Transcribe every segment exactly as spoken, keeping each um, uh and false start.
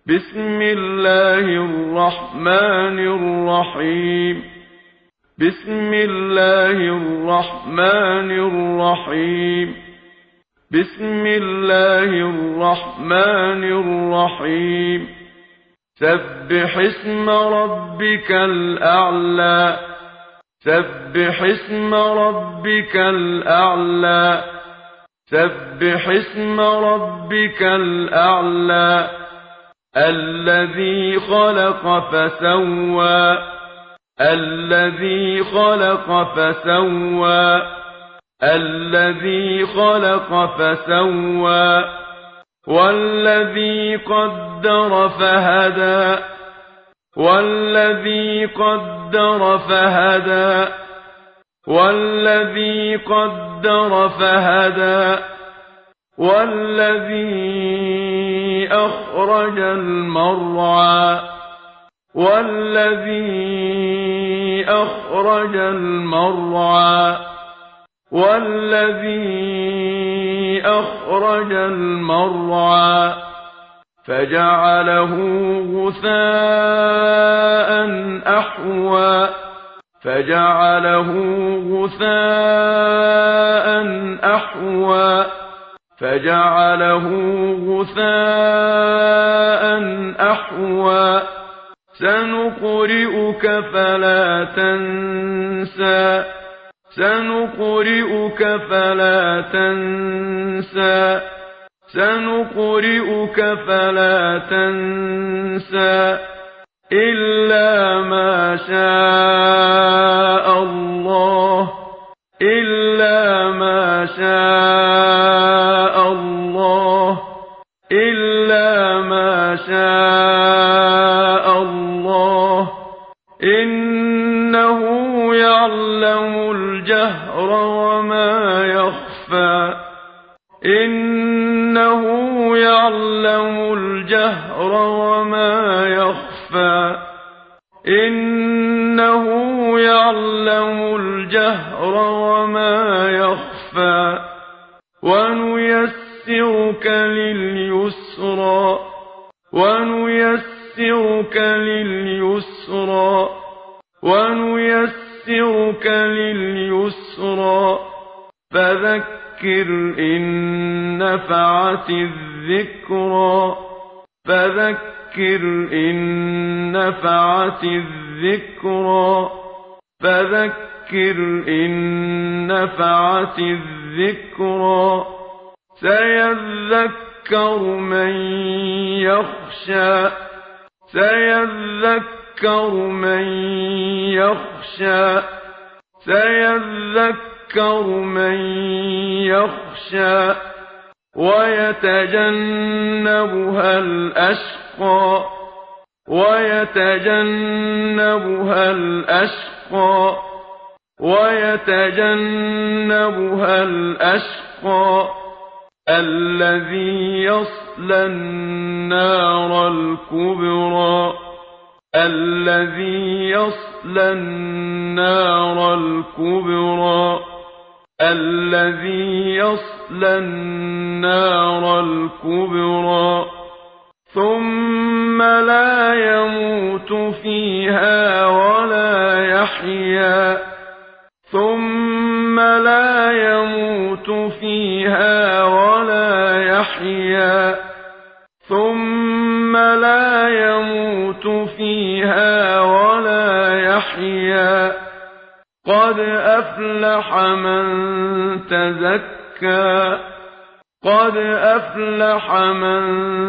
بسم الله الرحمن الرحيم بسم الله الرحمن الرحيم بسم الله الرحمن الرحيم سبح اسم ربك الأعلى سبح اسم ربك الأعلى سبح اسم ربك الأعلى الذي خلق فسوى الذي خلق فسوى الذي خلق فسوى والذي قدر فهدى والذي قدر فهدى والذي قدر فهدى والذي أخرج المرعى والذي أخرج المرعى والذي أخرج المرعى فجعله غثاء أحوى فجعله غثاء أحوى فجعله غثاء أحوى سنقرئك فلا تنسى سنقرئك فلا تنسى سنقرئك فلا تنسى إلا ما شاء الله إلا ما شاء الله إلا ما شاء الله إنه يعلم الجهر وما يخفى إنه يعلم الجهر وما يخفى إنه يعلم الجهر وما يخفى ونيسرك لليسرى ونيسرك لليسرى ونيسرك لليسرى فذكر إن نفعت الذكرى فذكر إن نفعت الذكرى فذكر إن نفعت الذكرى سيذكر من يخشى سيذكر من يخشى سيذكر من يخشى ويتجنبها الأشقى ويتجنبها الأشقى ويتجنبها الأشقى الذي يصلى النار الكبرى الذي يصلى النار الكبرى الذي يصلى النار الكبرى ثم لا يموت فيها ولا يحيا ثم لا يموت فيها ولا يحيا ثم لا يموت فيها ولا يحيا قد أفلح من تزكى قد أفلح من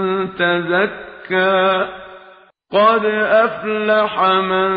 تزكى قد أفلح من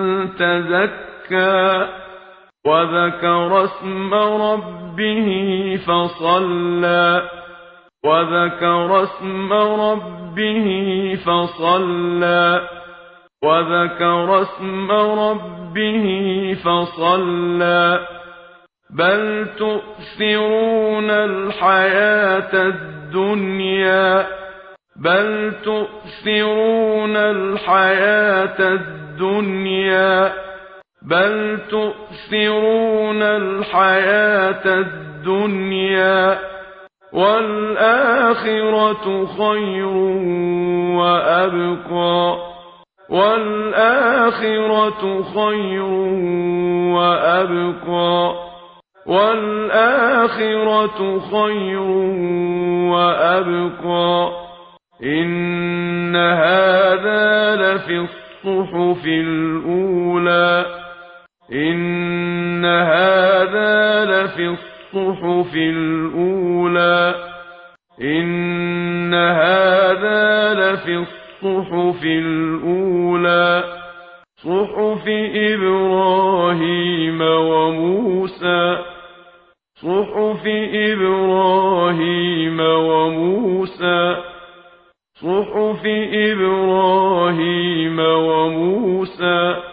تزكى وذكر اسم ربه فصلى وذكر اسم ربه فصلى وذكر اسم ربه فصلى بل تؤثرون الحياة الدنيا بل تؤثرون الحياة الدنيا بل تؤثرون الحياة الدنيا والآخرة خير وأبقى والآخرة خير وأبقى والآخرة خير وأبقى إن هذا لفي الصحف الأولى إن هذا لفي الصحف الأولى إن هذا لفي الصحف الأولى صحف إبراهيم وموسى صحف إبراهيم وموسى صحف إبراهيم وموسى